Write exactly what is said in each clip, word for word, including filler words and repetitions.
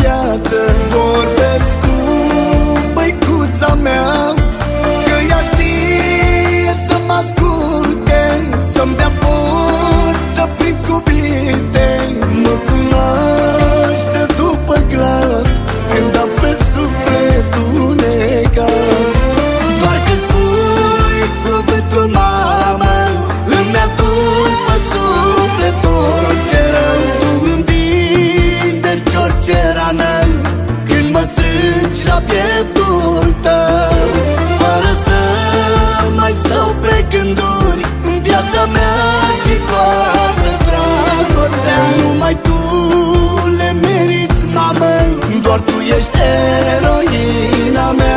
viață. Vorbesc cu băicuța mea, că ea știe să mă asculte, să-mi dea forță prin cuvinte. Mă cunoaște după glas, când am pe sufletul necaz. Doar când spui cuvântul mamă, îmi aduc pe suflet orice rău. Tu îmi vindești orice rană, când mă strângi la pieptul tău. Fără să mai stau pe gânduri, în viața mea și toată dragostea. Numai tu le meriți, mamă, doar tu ești eroina mea.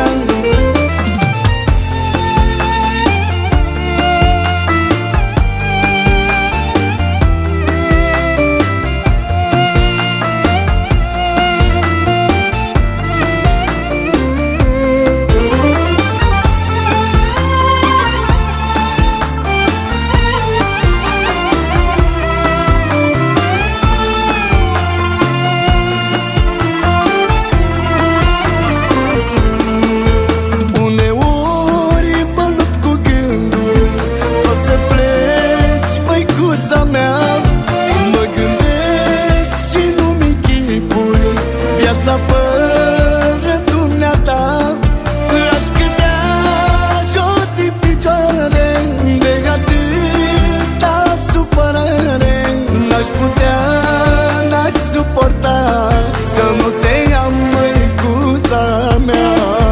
Fără dumneata aș cădea jos din picioare, de atâta supărare. N-aș putea, n-aș suporta să nu te am, măicuța mea.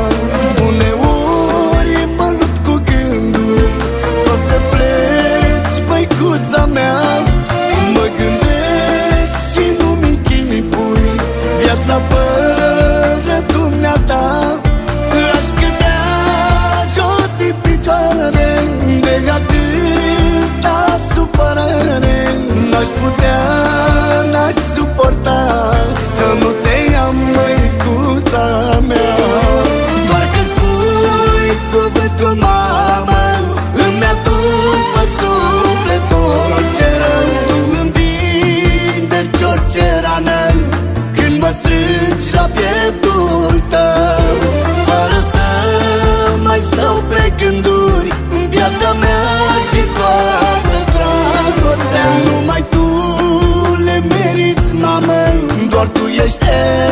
Uneori mă lupt cu gândul că o să pleci, măicuța mea. Mă gândesc și nu-mi închipui viața fără dumneata. Aș cădea jos din picioare, de atâta supărare. N-aș putea, n-aș suporta să nu te am, măicuța mea. Doar că spui cuvântul mamă, îmi aduc pe suflet orice rău. Tu îmi vindești orice rană, când mă strângi la pieptul tău. Fără să mai stau pe gânduri, în viața mea și toată dragostea. Numai tu le meriți, mamă, doar tu ești